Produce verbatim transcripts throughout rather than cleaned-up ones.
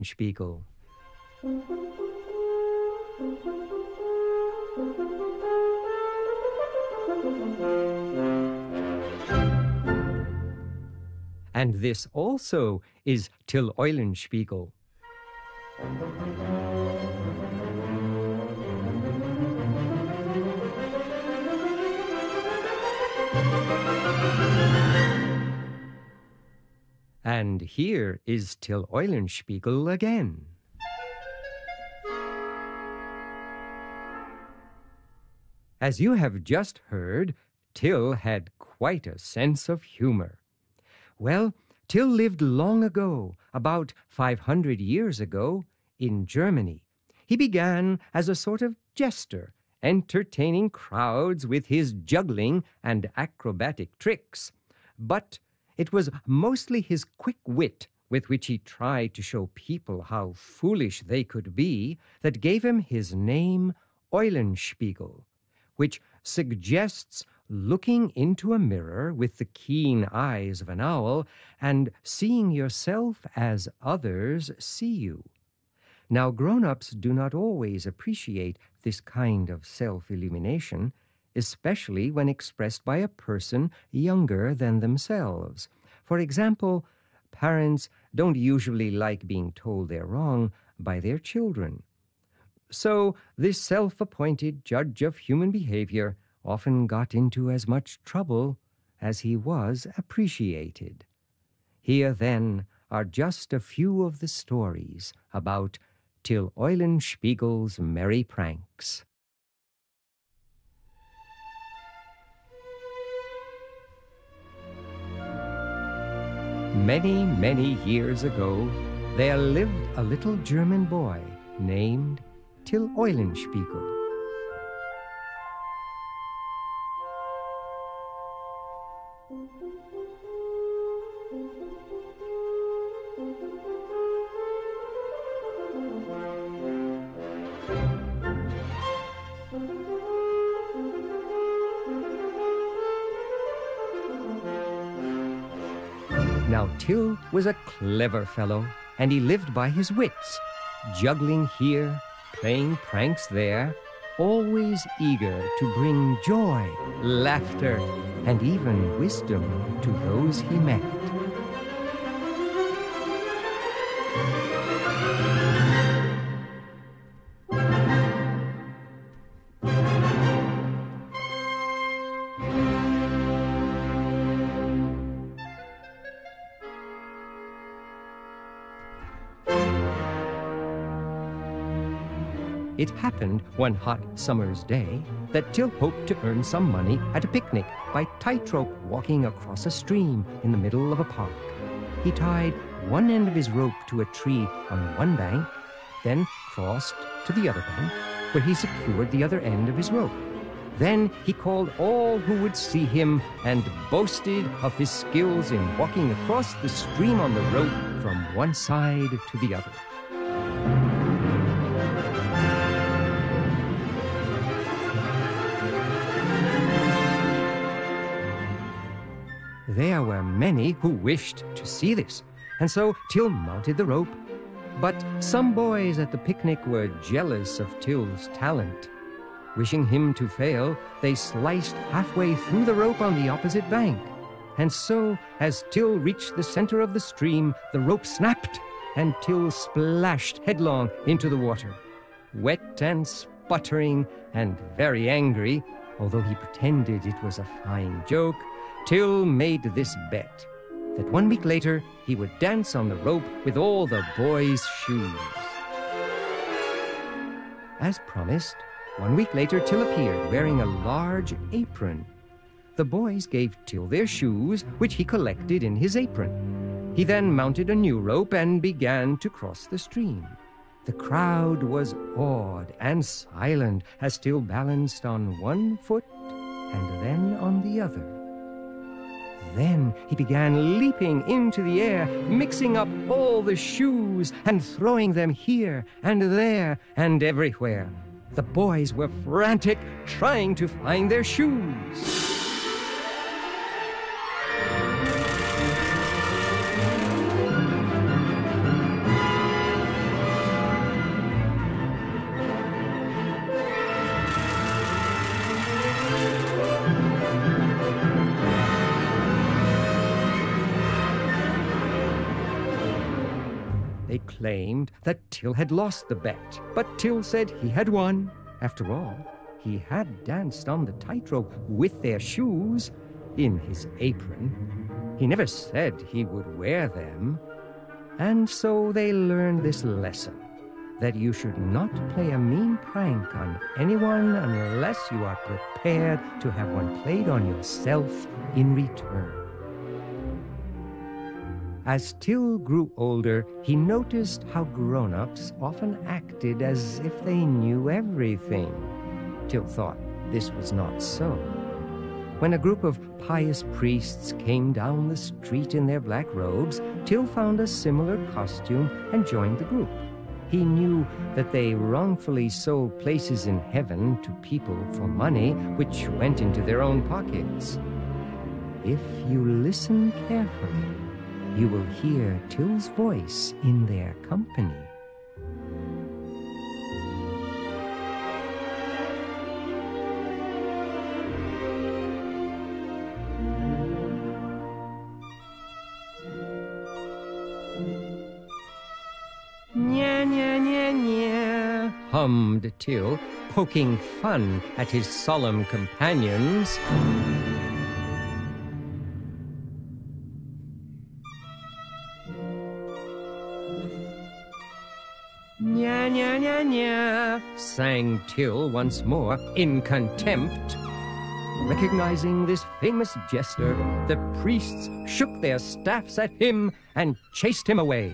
Eulenspiegel. And this also is Till Eulenspiegel. And here is Till Eulenspiegel again. As you have just heard, Till had quite a sense of humor. Well, Till lived long ago, about five hundred years ago, in Germany. He began as a sort of jester, entertaining crowds with his juggling and acrobatic tricks. But it was mostly his quick wit with which he tried to show people how foolish they could be that gave him his name, Eulenspiegel, which suggests looking into a mirror with the keen eyes of an owl and seeing yourself as others see you. Now, grown-ups do not always appreciate this kind of self-illumination, especially when expressed by a person younger than themselves. For example, parents don't usually like being told they're wrong by their children. So this self-appointed judge of human behavior often got into as much trouble as he was appreciated. Here, then, are just a few of the stories about Till Eulenspiegel's merry pranks. Many, many years ago, there lived a little German boy named Till Eulenspiegel. Now, Till was a clever fellow, and he lived by his wits, juggling here, playing pranks there, always eager to bring joy, laughter, and even wisdom to those he met. It happened one hot summer's day that Till hoped to earn some money at a picnic by tightrope walking across a stream in the middle of a park. He tied one end of his rope to a tree on one bank, then crossed to the other bank, where he secured the other end of his rope. Then he called all who would see him and boasted of his skills in walking across the stream on the rope from one side to the other. There were many who wished to see this, and so Till mounted the rope. But some boys at the picnic were jealous of Till's talent. Wishing him to fail, they sliced halfway through the rope on the opposite bank. And so, as Till reached the center of the stream, the rope snapped, and Till splashed headlong into the water. Wet and sputtering and very angry, although he pretended it was a fine joke, Till made this bet, that one week later he would dance on the rope with all the boys' shoes. As promised, one week later Till appeared wearing a large apron. The boys gave Till their shoes, which he collected in his apron. He then mounted a new rope and began to cross the stream. The crowd was awed and silent as Till balanced on one foot and then on the other. Then he began leaping into the air, mixing up all the shoes and throwing them here and there and everywhere. The boys were frantic, trying to find their shoes. claimed that Till had lost the bet, but Till said he had won. After all, he had danced on the tightrope with their shoes in his apron. He never said he would wear them. And so they learned this lesson, that you should not play a mean prank on anyone unless you are prepared to have one played on yourself in return. As Till grew older, he noticed how grown-ups often acted as if they knew everything. Till thought this was not so. When a group of pious priests came down the street in their black robes, Till found a similar costume and joined the group. He knew that they wrongfully sold places in heaven to people for money, which went into their own pockets. If you listen carefully, you will hear Till's voice in their company. Nya, nya, nya, nya, hummed Till, poking fun at his solemn companions. Nya, nya, nya, nya, sang Till once more in contempt. Recognizing this famous jester, the priests shook their staffs at him and chased him away.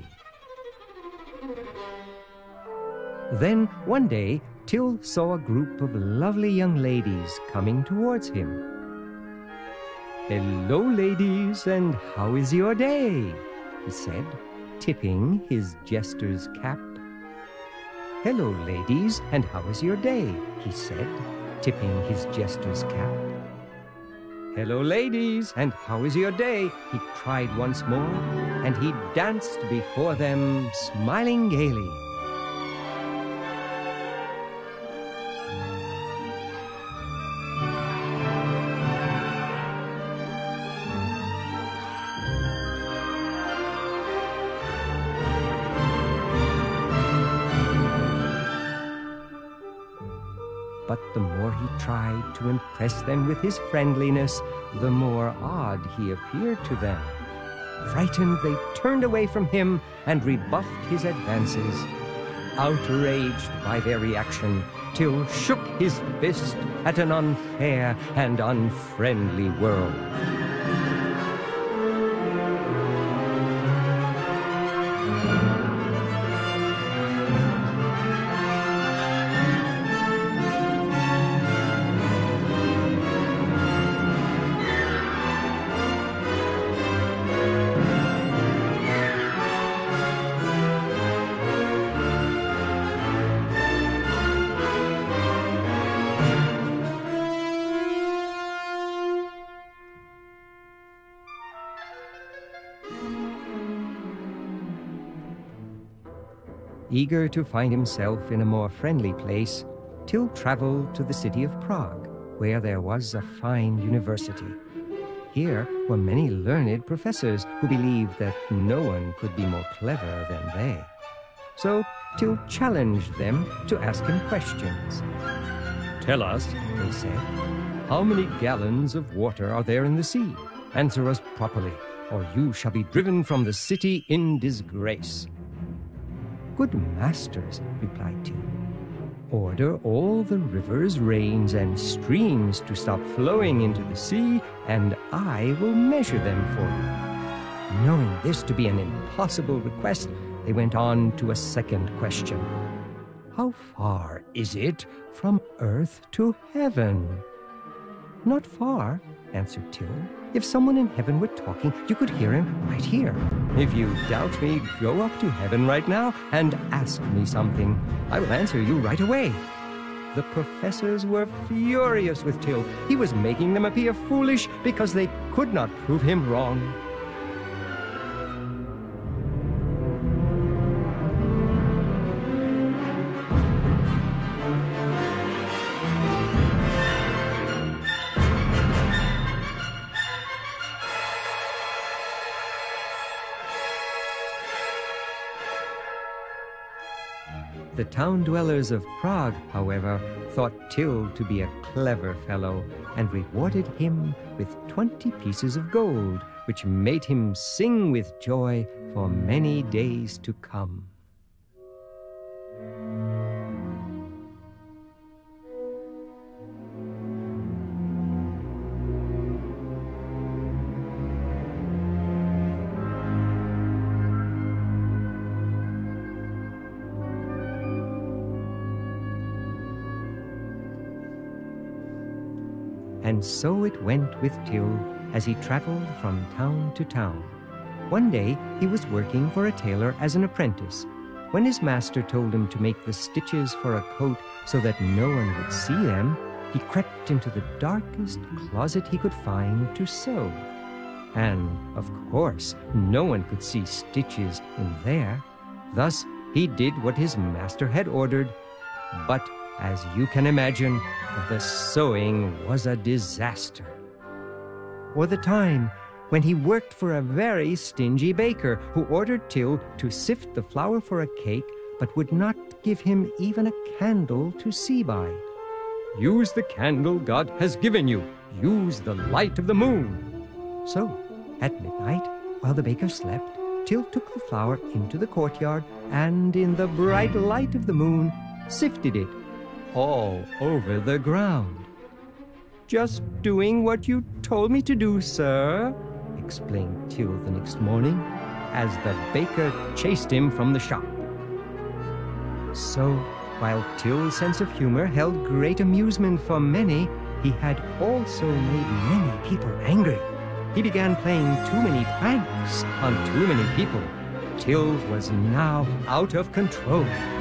Then, one day, Till saw a group of lovely young ladies coming towards him. "Hello, ladies, and how is your day?" he said, tipping his jester's cap. "Hello, ladies, and how is your day?" he said, tipping his jester's cap. "Hello, ladies, and how is your day?" he cried once more, and he danced before them, smiling gaily. But the more he tried to impress them with his friendliness, the more odd he appeared to them. Frightened, they turned away from him and rebuffed his advances. Outraged by their reaction, Till shook his fist at an unfair and unfriendly world. Eager to find himself in a more friendly place, Till traveled to the city of Prague, where there was a fine university. Here were many learned professors who believed that no one could be more clever than they. So Till challenged them to ask him questions. "Tell us," they said, "how many gallons of water are there in the sea? Answer us properly, or you shall be driven from the city in disgrace." "Good masters," replied Till, "order all the rivers, rains, and streams to stop flowing into the sea, and I will measure them for you." Knowing this to be an impossible request, they went on to a second question. "How far is it from earth to heaven?" "Not far," answered Till. "If someone in heaven were talking, you could hear him right here. If you doubt me, go up to heaven right now and ask me something. I will answer you right away." The professors were furious with Till. He was making them appear foolish because they could not prove him wrong. The town dwellers of Prague, however, thought Till to be a clever fellow and rewarded him with twenty pieces of gold, which made him sing with joy for many days to come. And so it went with Till as he traveled from town to town. One day he was working for a tailor as an apprentice. When his master told him to make the stitches for a coat so that no one would see them, he crept into the darkest closet he could find to sew. And, of course, no one could see stitches in there. Thus, he did what his master had ordered. But, as you can imagine, the sewing was a disaster. Or the time when he worked for a very stingy baker who ordered Till to sift the flour for a cake but would not give him even a candle to see by. "Use the candle God has given you. Use the light of the moon." So, at midnight, while the baker slept, Till took the flour into the courtyard and, in the bright light of the moon, sifted it all over the ground. "Just doing what you told me to do, sir," explained Till the next morning, as the baker chased him from the shop. So, while Till's sense of humor held great amusement for many, he had also made many people angry. He began playing too many pranks on too many people. Till was now out of control.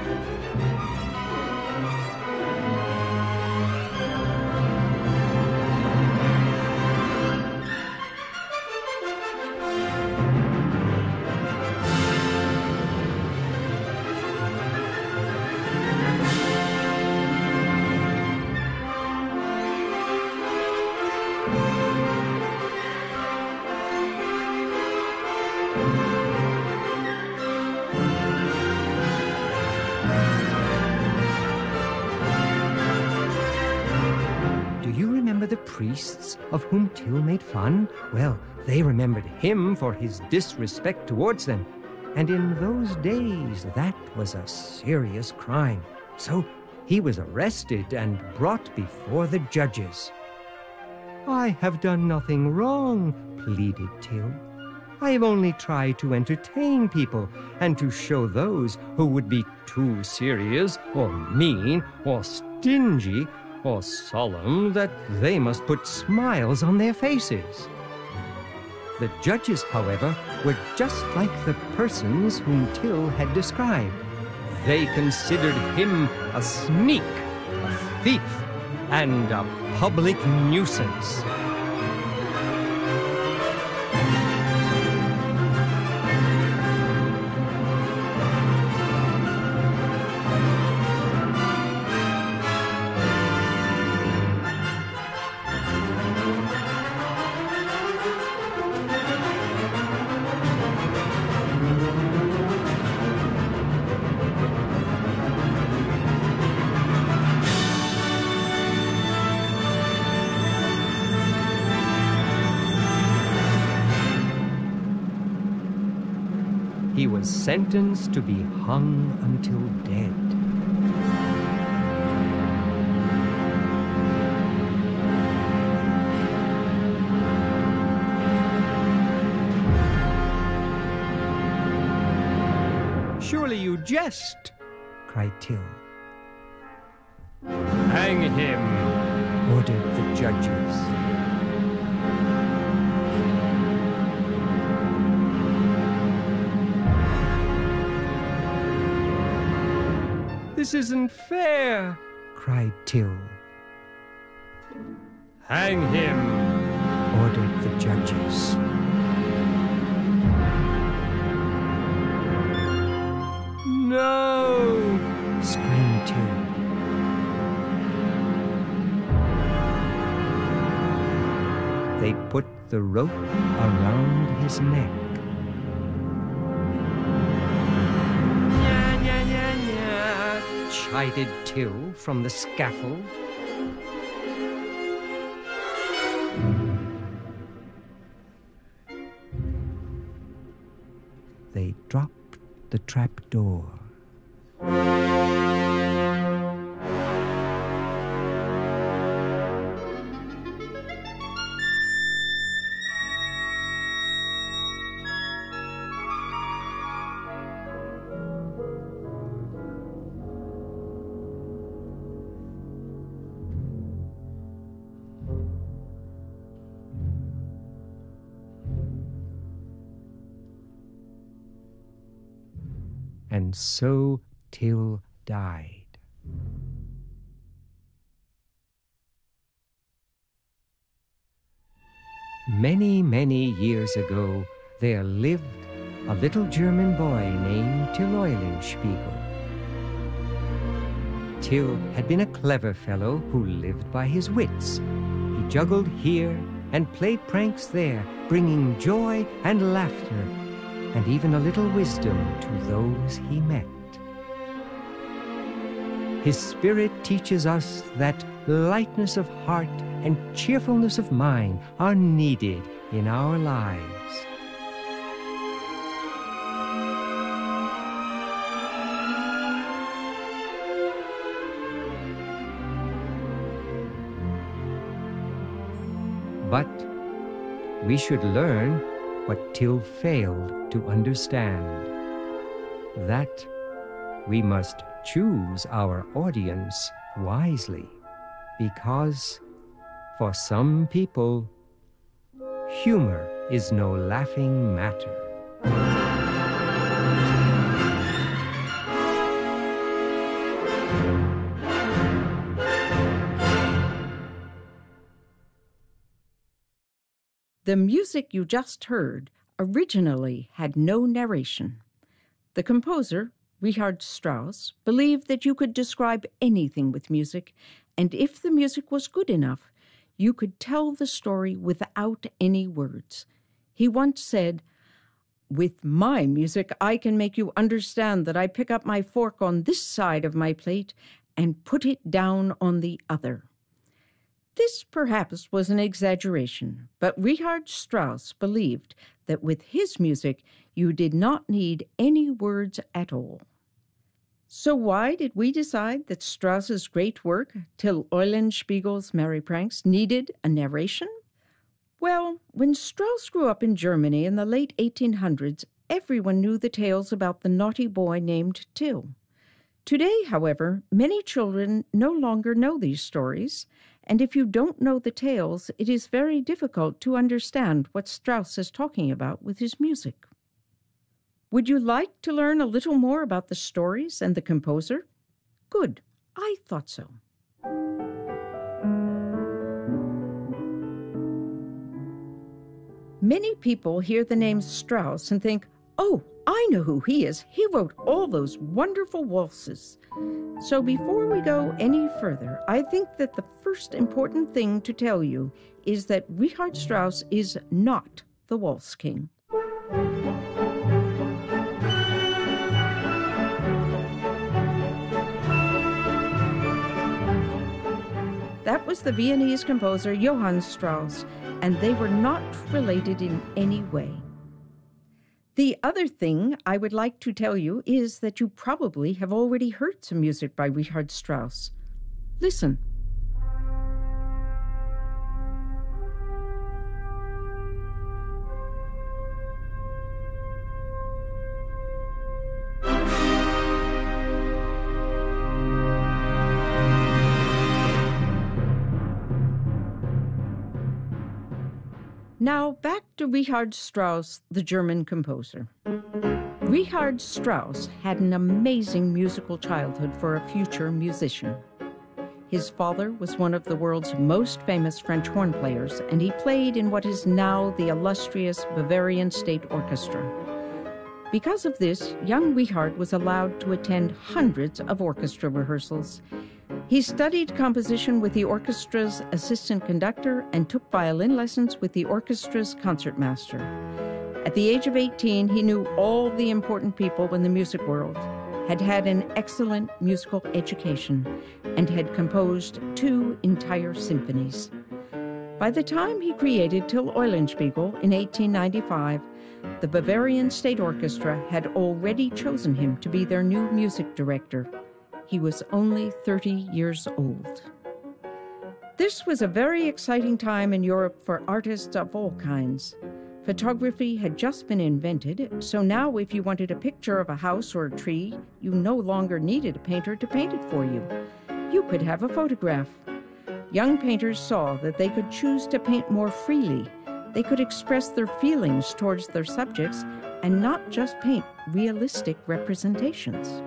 The priests of whom Till made fun? Well, they remembered him for his disrespect towards them. And in those days, that was a serious crime. So he was arrested and brought before the judges. "I have done nothing wrong," pleaded Till. "I have only tried to entertain people and to show those who would be too serious or mean or stingy or solemn that they must put smiles on their faces." The judges, however, were just like the persons whom Till had described. They considered him a sneak, a thief, and a public nuisance. He was sentenced to be hung until dead. "Surely you jest," cried Till. "Hang him," ordered the judges. "This isn't fair," cried Till. "Hang him," ordered the judges. "No!" screamed Till. They put the rope around his neck. "Nya, nya, nya, nya. chided Till from the scaffold. They dropped the trap door. And so Till died. Many, many years ago, there lived a little German boy named Till Eulenspiegel. Till had been a clever fellow who lived by his wits. He juggled here and played pranks there, bringing joy and laughter, and even a little wisdom to those he met. His spirit teaches us that lightness of heart and cheerfulness of mind are needed in our lives. But we should learn what Till failed to understand, that we must choose our audience wisely, because for some people, humor is no laughing matter. The music you just heard originally had no narration. The composer, Richard Strauss, believed that you could describe anything with music, and if the music was good enough, you could tell the story without any words. He once said, "With my music, I can make you understand that I pick up my fork on this side of my plate and put it down on the other." This perhaps was an exaggeration, but Richard Strauss believed that with his music you did not need any words at all. So why did we decide that Strauss's great work, Till Eulenspiegel's Merry Pranks, needed a narration? Well, when Strauss grew up in Germany in the late eighteen hundreds, everyone knew the tales about the naughty boy named Till. Today, however, many children no longer know these stories, and if you don't know the tales, it is very difficult to understand what Strauss is talking about with his music. Would you like to learn a little more about the stories and the composer? Good, I thought so. Many people hear the name Strauss and think, "Oh, I know who he is. He wrote all those wonderful waltzes." So before we go any further, I think that the first important thing to tell you is that Richard Strauss is not the Waltz King. That was the Viennese composer Johann Strauss, and they were not related in any way. The other thing I would like to tell you is that you probably have already heard some music by Richard Strauss. Listen. Now back to Richard Strauss, the German composer. Richard Strauss had an amazing musical childhood for a future musician. His father was one of the world's most famous French horn players, and he played in what is now the illustrious Bavarian State Orchestra. Because of this, young Richard was allowed to attend hundreds of orchestra rehearsals. He studied composition with the orchestra's assistant conductor and took violin lessons with the orchestra's concertmaster. At the age of eighteen, he knew all the important people in the music world. had had an excellent musical education and had composed two entire symphonies. By the time he created Till Eulenspiegel in eighteen ninety-five, the Bavarian State Orchestra had already chosen him to be their new music director. He was only thirty years old. This was a very exciting time in Europe for artists of all kinds. Photography had just been invented, so now if you wanted a picture of a house or a tree, you no longer needed a painter to paint it for you. You could have a photograph. Young painters saw that they could choose to paint more freely. They could express their feelings towards their subjects and not just paint realistic representations.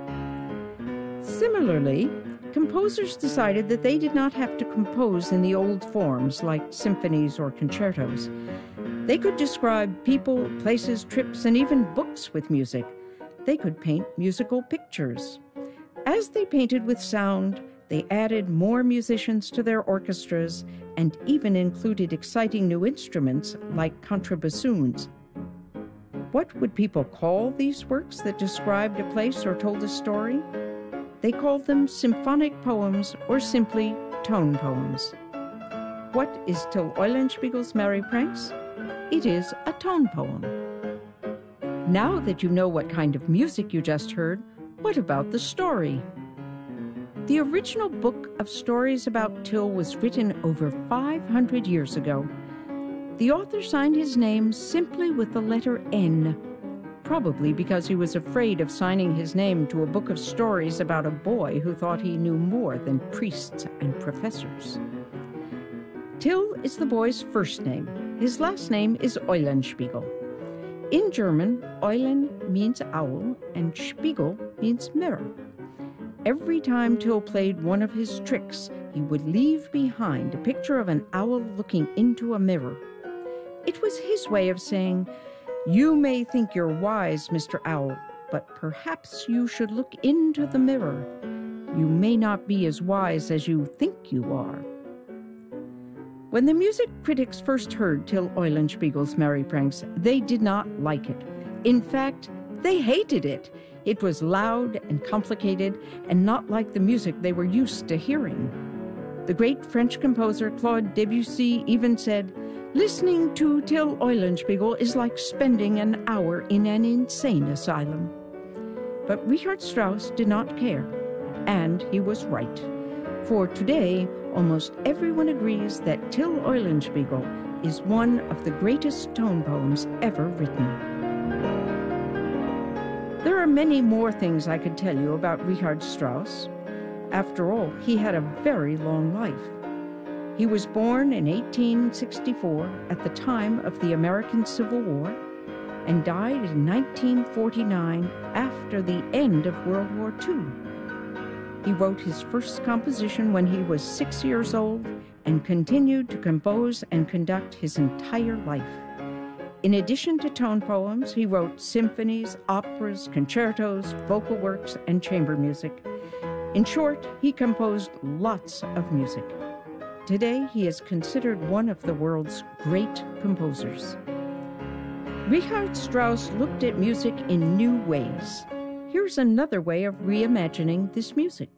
Similarly, composers decided that they did not have to compose in the old forms like symphonies or concertos. They could describe people, places, trips, and even books with music. They could paint musical pictures. As they painted with sound, they added more musicians to their orchestras and even included exciting new instruments like contrabassoons. What would people call these works that described a place or told a story? They called them symphonic poems or simply tone poems. What is Till Eulenspiegel's Merry Pranks? It is a tone poem. Now that you know what kind of music you just heard, what about the story? The original book of stories about Till was written over five hundred years ago. The author signed his name simply with the letter N, probably because he was afraid of signing his name to a book of stories about a boy who thought he knew more than priests and professors. Till is the boy's first name. His last name is Eulenspiegel. In German, Eulen means owl and Spiegel means mirror. Every time Till played one of his tricks, he would leave behind a picture of an owl looking into a mirror. It was his way of saying, "You may think you're wise, Mister Owl, but perhaps you should look into the mirror. You may not be as wise as you think you are." When the music critics first heard Till Eulenspiegel's Merry Pranks, they did not like it. In fact, they hated it. It was loud and complicated and not like the music they were used to hearing. The great French composer Claude Debussy even said, "Listening to Till Eulenspiegel is like spending an hour in an insane asylum." But Richard Strauss did not care, and he was right. For today, almost everyone agrees that Till Eulenspiegel is one of the greatest tone poems ever written. There are many more things I could tell you about Richard Strauss. After all, he had a very long life. He was born in eighteen sixty-four at the time of the American Civil War and died in nineteen forty-nine after the end of World War Two. He wrote his first composition when he was six years old and continued to compose and conduct his entire life. In addition to tone poems, he wrote symphonies, operas, concertos, vocal works, and chamber music. In short, he composed lots of music. Today, he is considered one of the world's great composers. Richard Strauss looked at music in new ways. Here's another way of reimagining this music.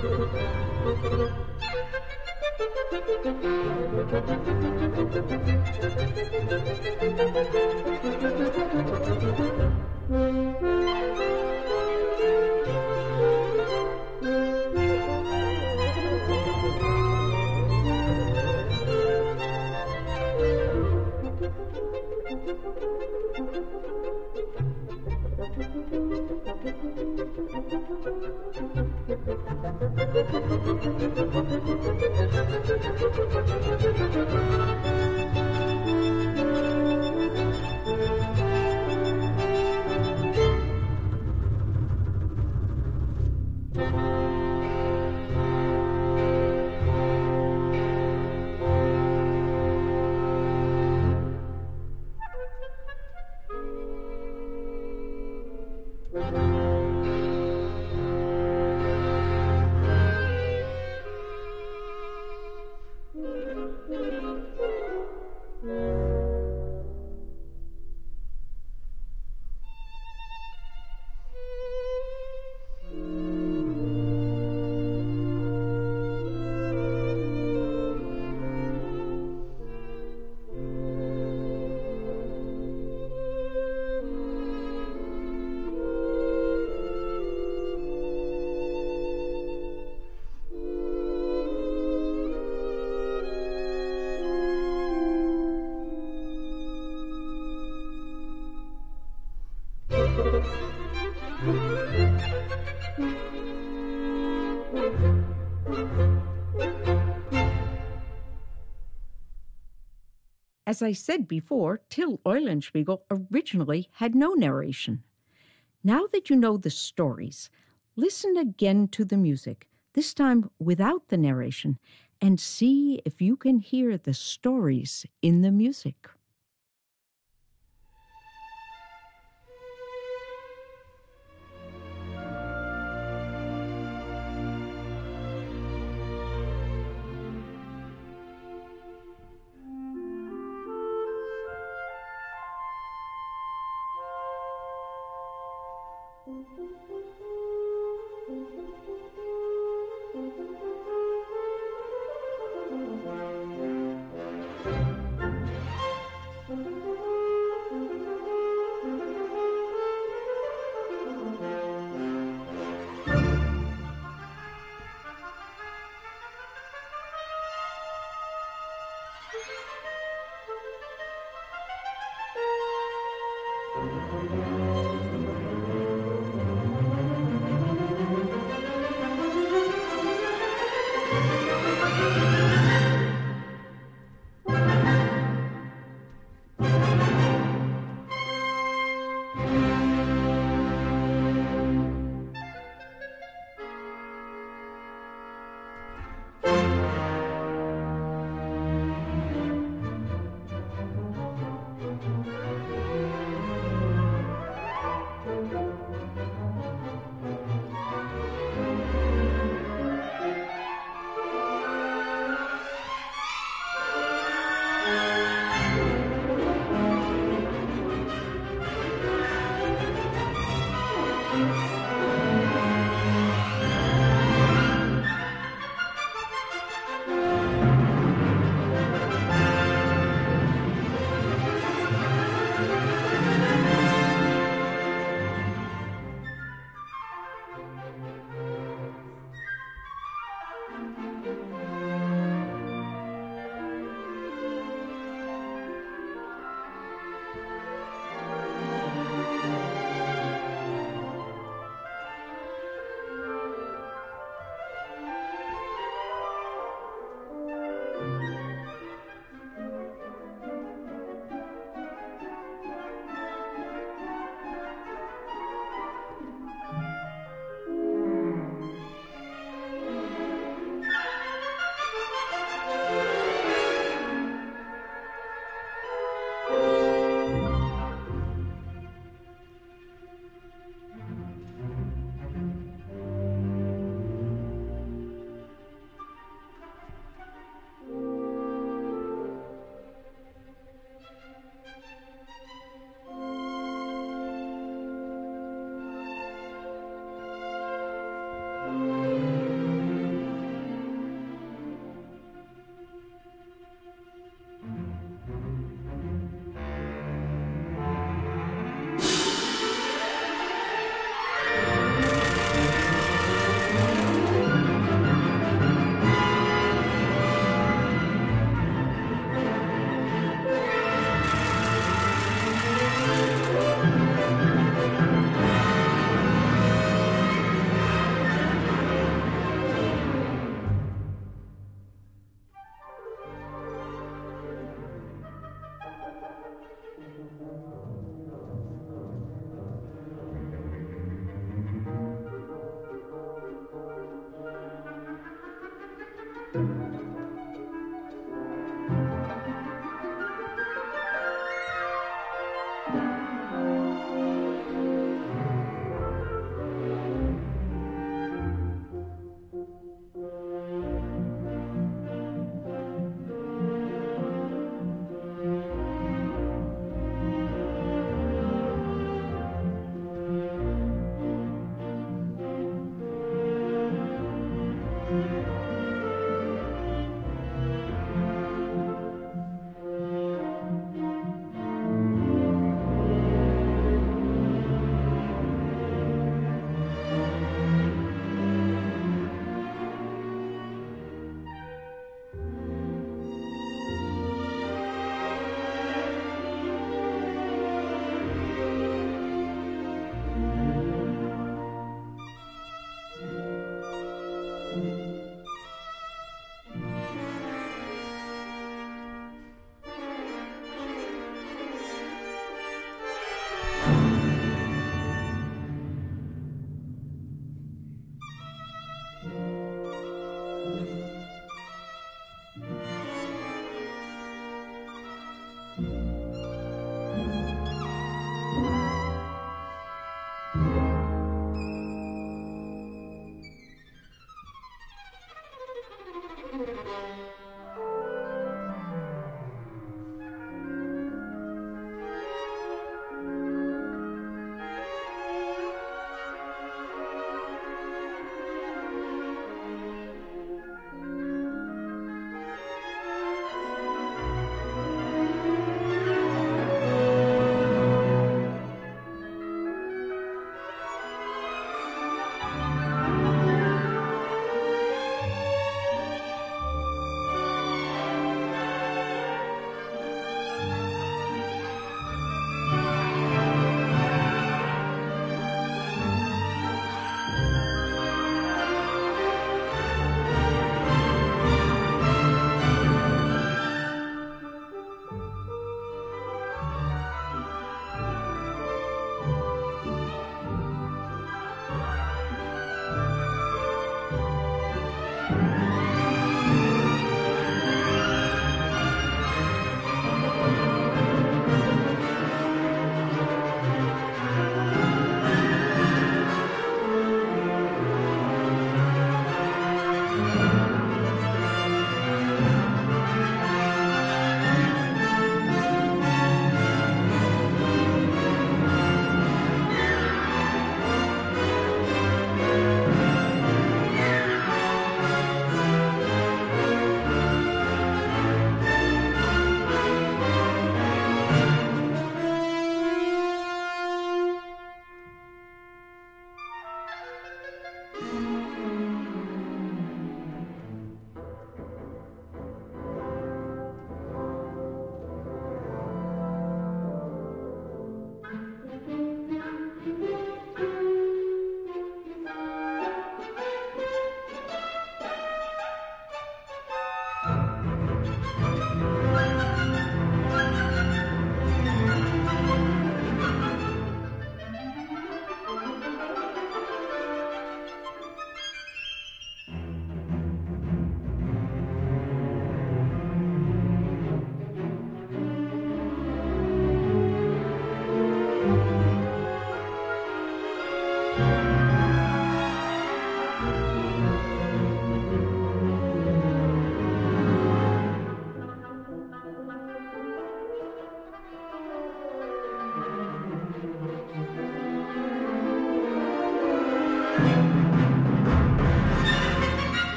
As I said before, Till Eulenspiegel originally had no narration. Now that you know the stories, listen again to the music, this time without the narration, and see if you can hear the stories in the music.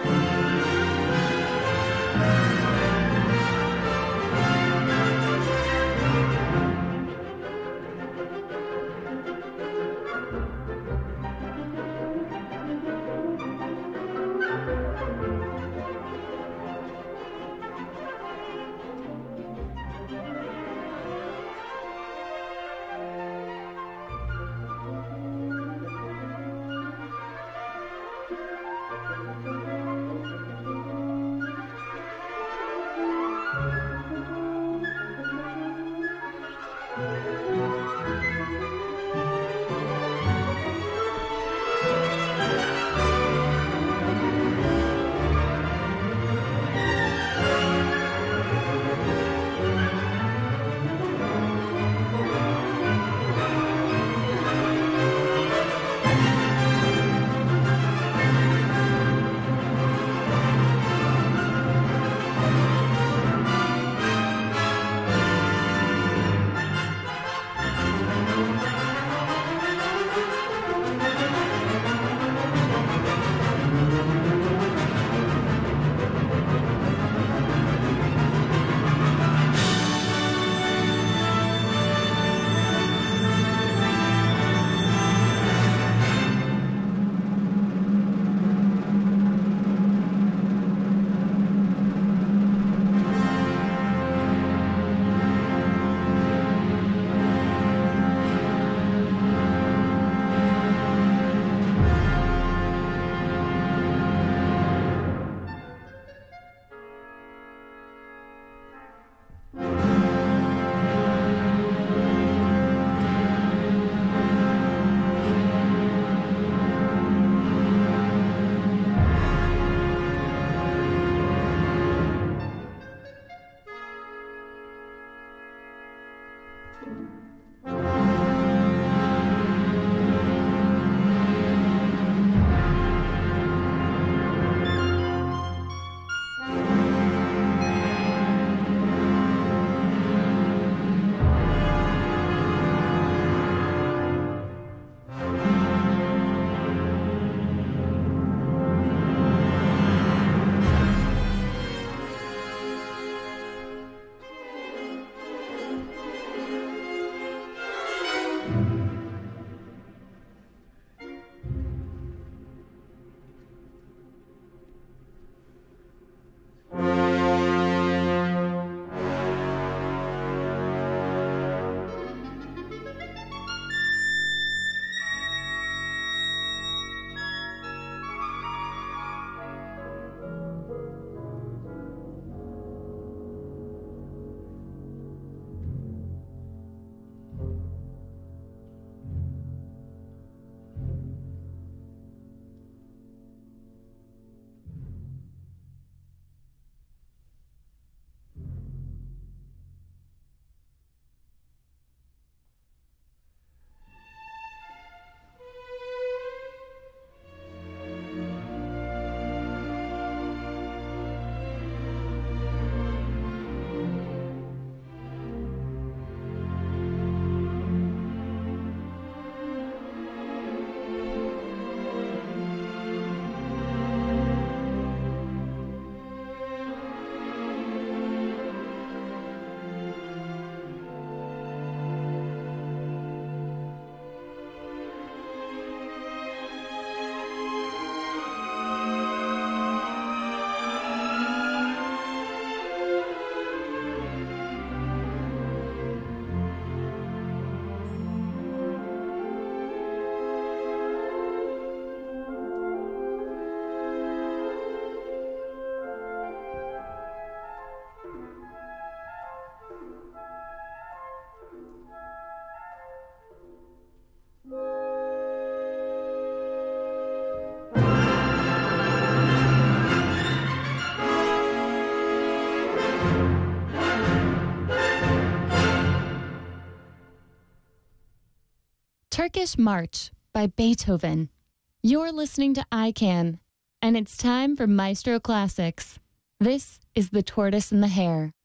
Turkish March by Beethoven. You're listening to I CAN, and it's time for Maestro Classics. This is The Tortoise and the Hare.